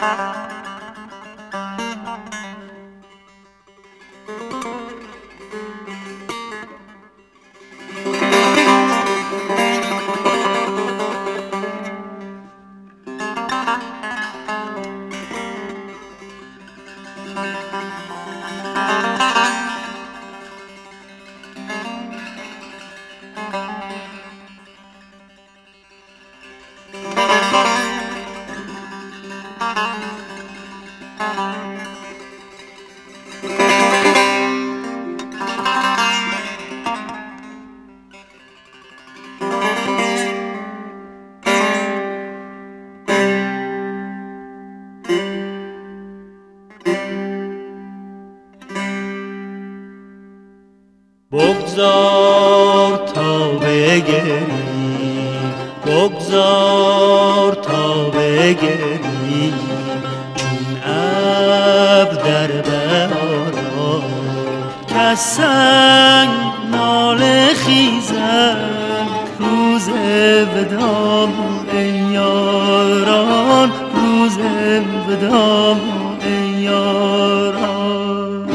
بگذار تا بگری، بگذار تا بگری، چون ابر در بهاران کز سنگ ناله خیزد روز وداع ای یاران، روز وداع ای یاران.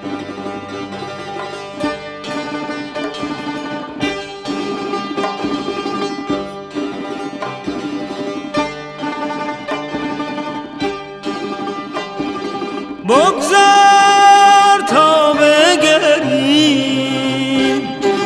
بگذار تا بگری،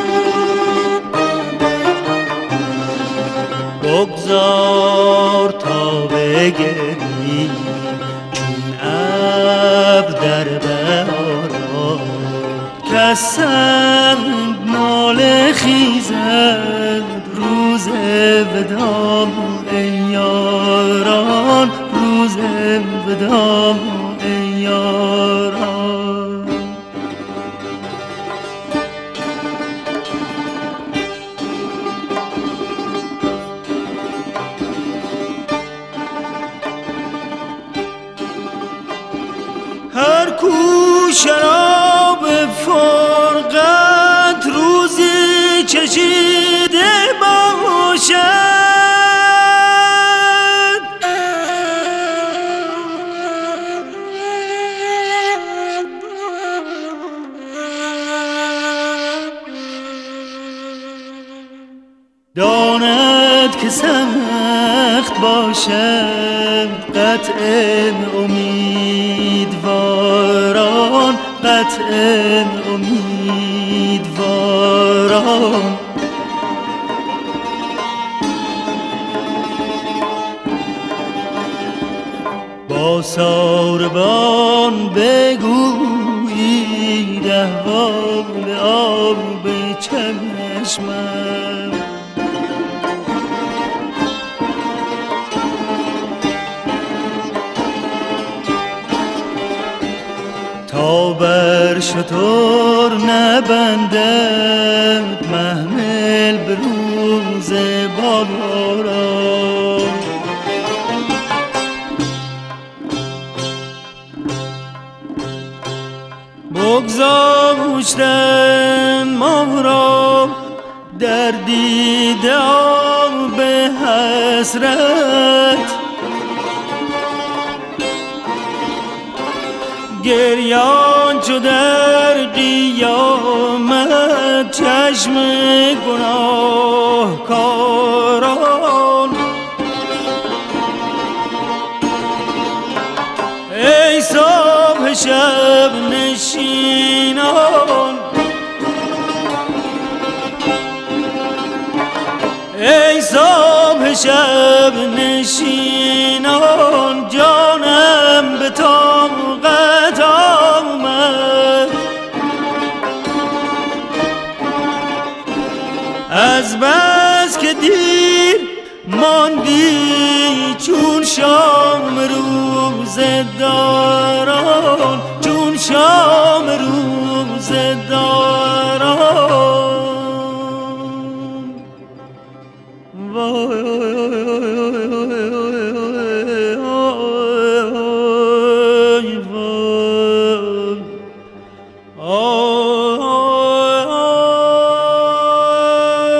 بگذار تا بگری، چون ابر در بهاران کز سنگ ناله خیزد روز وداع ای یاران، روز وداع ای یاران. هر کو شراب فرقت روزی چشیده باشد، داند که سخت باشد قطع امیدواران، قطع امیدواران. با ساربان بگویید احوال آب چشمم، تا بر شتر نبندد محمل به روز باران. بگذاشتن ما را در دیده آب حسرت، گریان چو در قیامت چشم گناهکاران. ای صبح شب نشینان، ای صبح شب نشینان، جانم به طاقت آمد از بس که دیر ماندی چون شام روزداران، چون شام روزداران.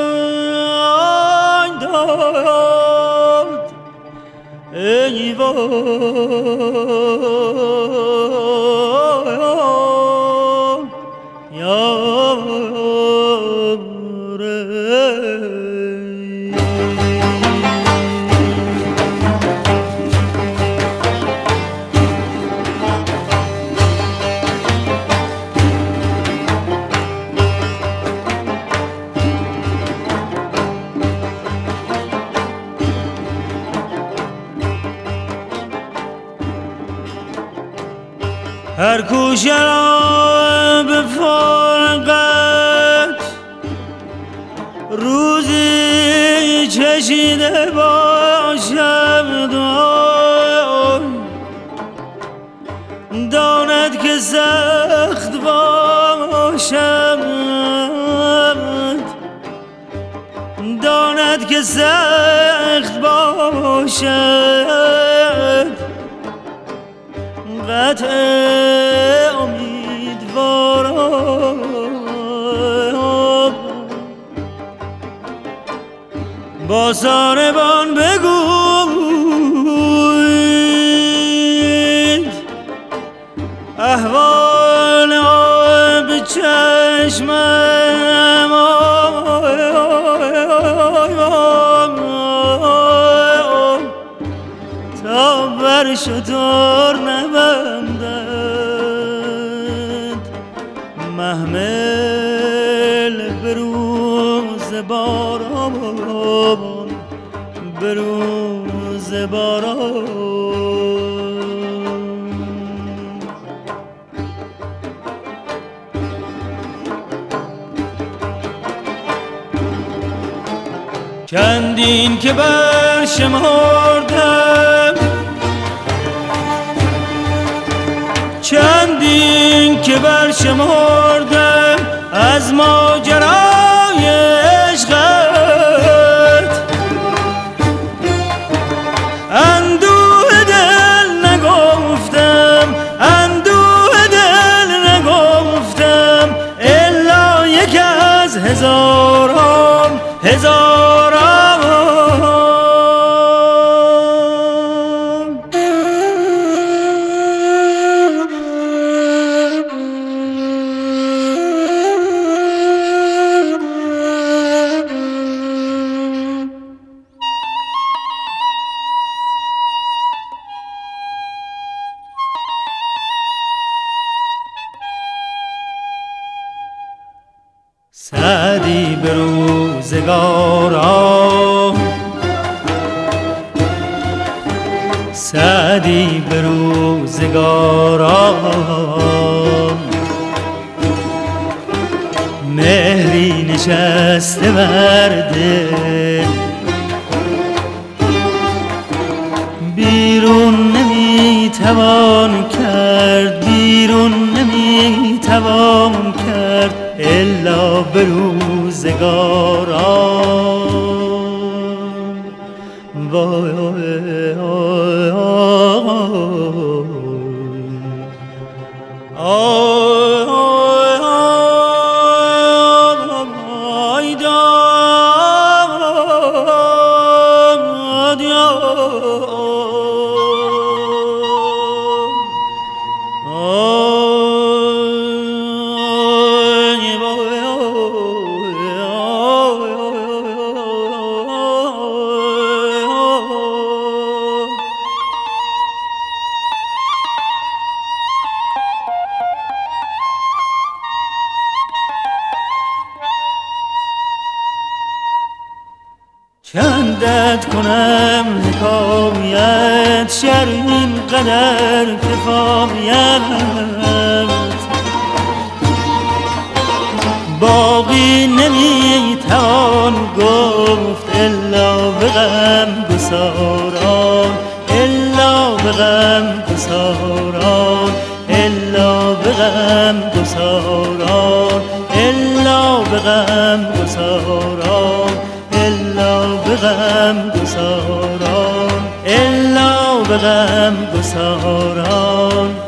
ای وای هر کو شراب فرقت روزی چشیده باشد داند که سخت باشد داند که سخت باشد قطع امیدوارم با ساربان بگوید احوال آب چشمم تا بر شتر نبندد محمل بروز باران بروز باران چندین که برشمردم چندین که برشمردم از ماجرای عشقت اندوه دل نگفتم اندوه دل نگفتم الا یک از هزاران سعدی به روزگاران سعدی به روزگاران مهری نشسته بر دل بیرون نمیتوان کرد بیرون نمیتوان کرد الا به روزگاران وای چندت کنم حکایت شر این قدر کفایت باقی نمیتوان گفت الا به غم گساران الا به غم گساران الا به غم گساران الا به غم گساران الا به غم گساران الا به غم گساران